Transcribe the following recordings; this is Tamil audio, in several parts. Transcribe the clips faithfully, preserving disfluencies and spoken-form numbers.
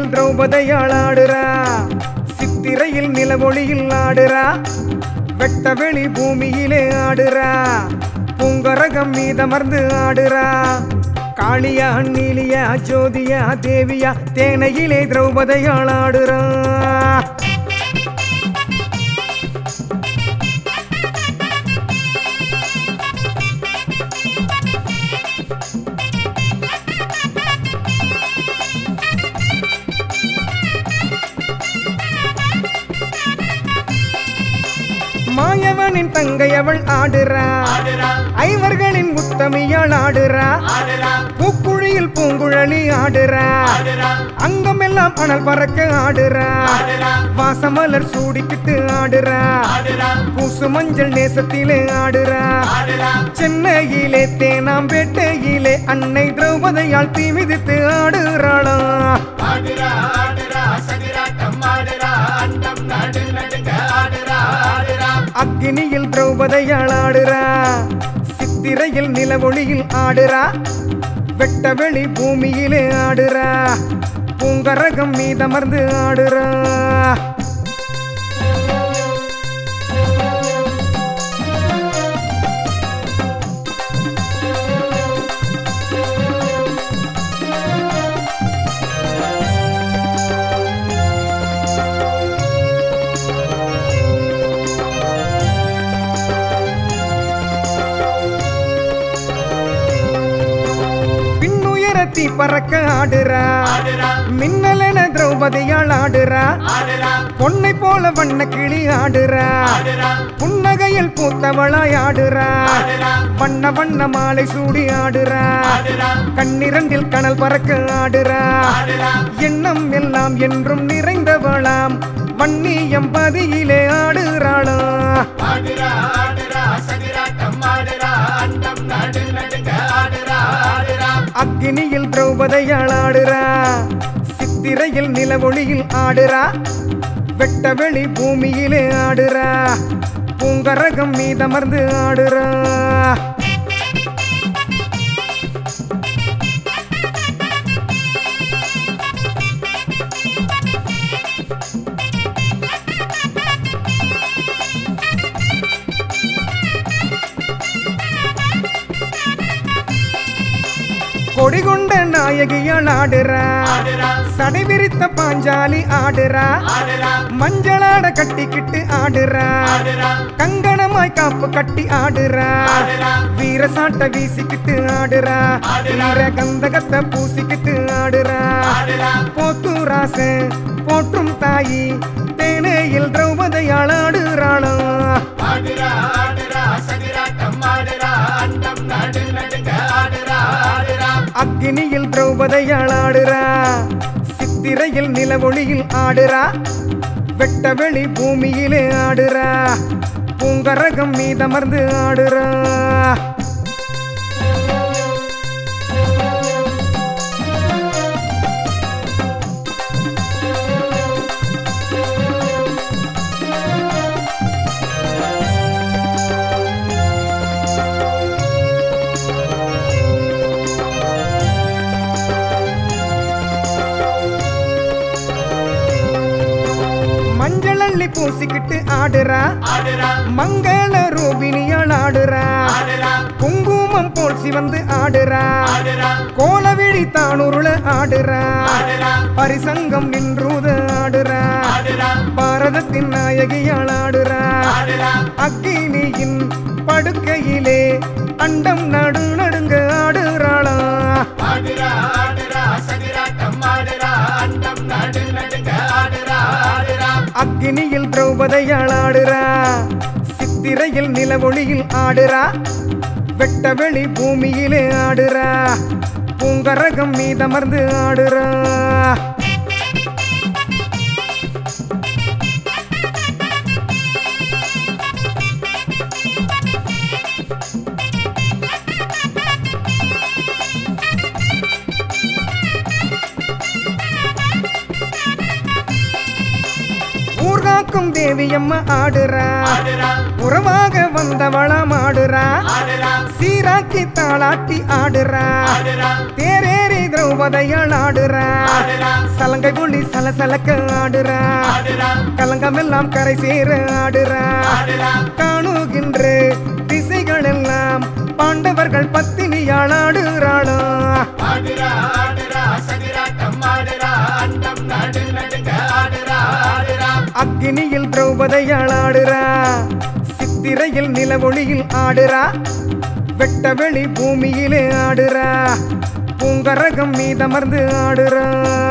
அக்னியில் திரௌபதியாள் ஆடுறா, சித்திரையில் நிலவொளியில் ஆடுறா, வெட்ட வெளி பூமியிலே ஆடுறா, பூங்கரகம் மீதமர்ந்து ஆடுறா. காளியா நீலியா ஜோதியா தேவியா தேனையிலே திரௌபதியாள் ஆடுறா. மாயவனின் தங்கை அவள் ஆடுறா, ஐவர்களின் உத்தமியாள் ஆடுறா, பூக்குழியில் பூங்குழலி ஆடுறா, அங்கமெல்லாம் அனல் பறக்க ஆடுறா, வாசமலர் சூடிக்கிட்டு ஆடுறா, பூசு மஞ்சள் நேசத்திலே ஆடுறா. சென்னையிலே தேனாம்பேட்டையிலே அன்னை திரௌபதியாள் தீ மிதித்து ஆடுறாளா. அக்னியில் திரௌபதியாள் ஆடுறா, சித்திரையில் நிலவொளியில் ஆடுறா, வெட்ட வெளி பூமியிலே ஆடுறா, பூங்கரகம் மீதமர்ந்து ஆடுறா. தீ பறக்க ஆடுறா, மின்னலென திரௌபதியாள் ஆடுறா, பொன்னை போல வண்ண கிளி ஆடுறா, புன்னகையில் பூத்தவளாய் ஆடுறா, வண்ண வண்ண மாலை சூடி ஆடுறா, கண்ணிரண்டில் கனல் பறக்க ஆடுறா, எண்ணம் எல்லாம் என்றும் நிறைந்தவளாம் வன்னியம் பதியிலே ஆடுறாளா. அக்னியில் திரௌபதியாள் ஆடுறா, சித்திரையில் நிலவொளியில் ஆடுறா, வெட்ட வெளி பூமியிலே ஆடுறா, பூங்கரகம் மீதமர்ந்து ஆடுறா. கொடிகொண்ட நாயகியாள் ஆடுறா, சடை விரித்த பாஞ்சாலி ஆடுறா, மஞ்சளாட கட்டிக்கிட்டு ஆடுறா, கங்கணமாய் காப்பு கட்டி ஆடுறா, வீரசாட்ட வீசிக்கிட்டு ஆடுறா, வீர கந்தகத்தை பூசிக்கிட்டு ஆடுறா. போத்தூராச போற்றும் தாயி தேனையில் திரௌபதியாள் ஆடுறாளா. அக்னியில் திரௌபதியாள் ஆடுறா, சித்திரையில் நிலவொளியில் ஆடுறா, வெட்ட வெளி பூமியிலே ஆடுறா, பூங்கரகம் மீதமர்ந்து ஆடுறா. மஞ்சளள்ளி பூசிக்கிட்டு ஆடுறா, மங்கள ரூபினியாள் ஆடுறா, குங்குமம் போல் சிவந்து ஆடுறா, கோலவிழி தானுருள ஆடுறா, பரிசங்கம் நின்றூத ஆடுறா, பாரதத்தின் நாயகியாள் ஆடுறா. அக்கினியின் படுக்கையிலே அண்டம் நடு நடுங்க ஆடுறாளா. அக்னியில் திரௌபதியாள் ஆடுறா, சித்திரையில் நிலவொளியில் ஆடுறா, வெட்ட வெளி பூமியிலே ஆடுறா, பூங்கரகம் மீதமர்ந்து ஆடுறா. ஊர்காக்கும் தேவியம்மா ஆடுறா, உறவாக வந்தவளம் ஆடுறா, சீராக்கி தாளாட்டி ஆடுறா, தேரேறி திரௌபதியாள் ஆடுறா, சலங்கை ஒளி சலசலக்க ஆடுறா கலங்கமெல்லாம் கரை சேர ஆடுறா காணுகின்ற திசைகள் எல்லாம் பாண்டவர்கள் பத்தினியால் ஆடுறாளா அக்கினியில் திரௌபதியால் ஆடுறா சித்திரையில் நிலவொளியில் ஆடுறா வெட்ட வெளி பூமியிலே ஆடுறா பூங்கரகம் மீதமர்ந்து ஆடுறா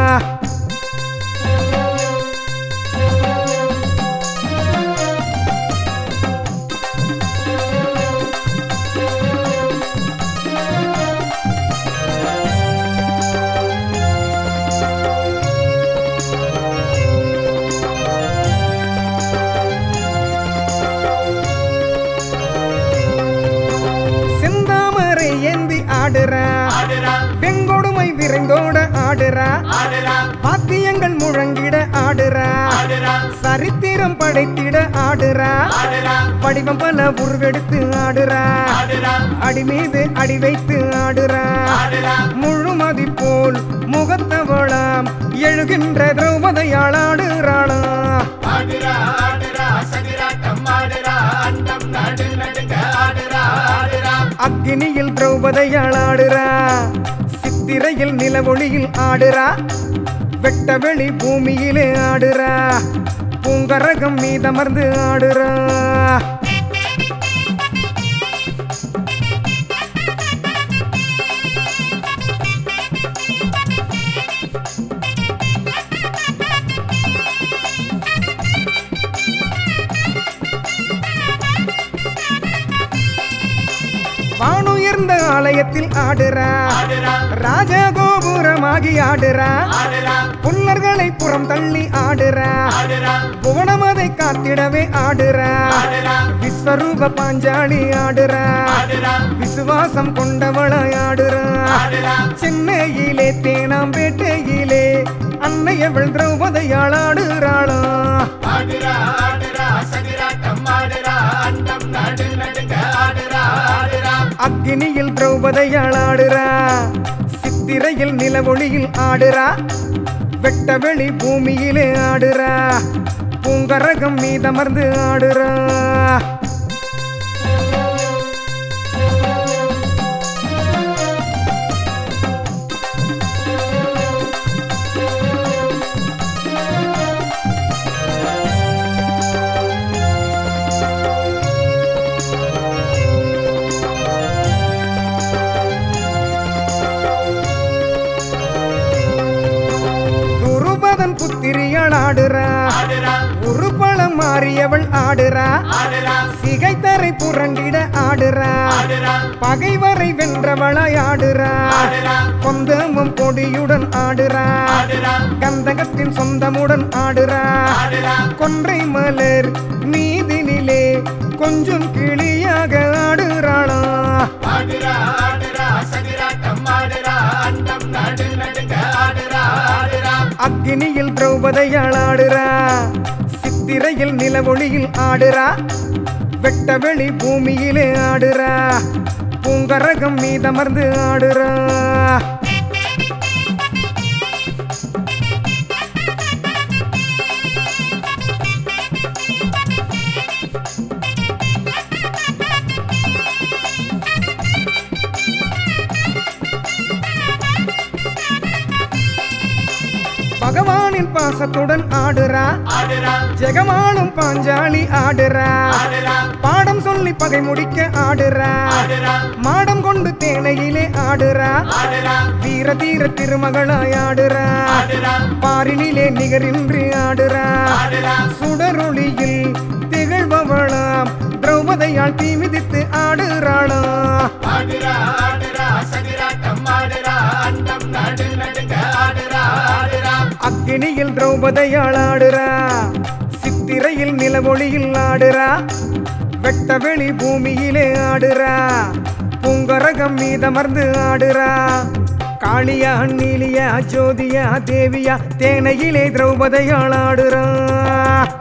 ஆடுறா வெங்கொடுமை விரைந்தோட ஆடுறா வாத்தியங்கள் முழங்கிட ஆடுறா சரித்திரம் படைத்திட ஆடுறா வடிவம் பல உருவெடுத்து ஆடுறா அடி மீது அடி வைத்து ஆடுறா முழுமதி போல் முகத்தவளாம் எழுகின்ற திரௌபதியால் ஆடுறாளா அக்கினியில் திரௌபதியால் ஆடுறா சித்திரையில் நிலவொளியில் ஆடுறா வெட்ட வெளி பூமியிலே ஆடுறா பூங்கரகம் மீதமர்ந்து ஆடுறா வானுயர்ந்த ஆலயத்தில் ஆடுறா ராஜகோபுரமாகி ஆடுறா புல்லர்களை புறம் தள்ளி ஆடுறா புவனமதை காத்திடவே ஆடுறா விஸ்வரூப பாஞ்சாலி ஆடுறா விசுவாசம் கொண்டவளாய் ஆடுறா சென்னையிலே தேனாம்பேட்டையிலே அன்னையவள் திரௌபதியால் ஆடுறாளா அக்கினியில் திரௌபதியால் ஆடுறா சித்திரையில் நிலவொளியில் ஆடுறா வெட்ட வெளி பூமியிலே ஆடுறா பூங்கரகம் மீதமர்ந்து ஆடுறா புத்திரியால் ஆடுறா ஒரு பழம் மாறியவள் ஆடுறா சிகைத்தரை புரண்டிட ஆடுறா பகைவரை வென்றவளாய் ஆடுறா கொந்தமும் கொடியுடன் ஆடுறா கந்தகத்தின் சொந்தமுடன் ஆடுறா கொன்றை மலர் மீதினிலே கொஞ்சம் கிளியாக ஆடுறாளா அக்கினியில் திரௌபதியால் ஆடுறா சித்திரையில் நிலவொளியில் ஆடுறா வெட்ட வெளி பூமியிலே ஆடுறா பூங்கரகம் மீதமர்ந்து ஆடுறா பகவானின் பாசத்துடன் ஆடுறா ஜெகமாளும் பாஞ்சாலி ஆடுறா பாடம் சொல்லி பகை முடிக்க ஆடுறா மாடம் கொண்டு தேனையிலே ஆடுறா வீர தீர திருமகளாய் ஆடுறா பாரினிலே நிகரின்றி ஆடுறா சுடரொளியில் திகழ்பவளாம் திரௌபதியால் தீ மிதித்து ஆடுறாளா அக்கினியில் திரௌபதியால் ஆடுறா சித்திரையில் நிலவொளியில் ஆடுறா வெட்ட வெளி பூமியிலே ஆடுறா பூங்கரகம் மீதமர்ந்து ஆடுறா காளியா நீலியா ஜோதியா தேவியா தேனையிலே திரௌபதியால் ஆடுறா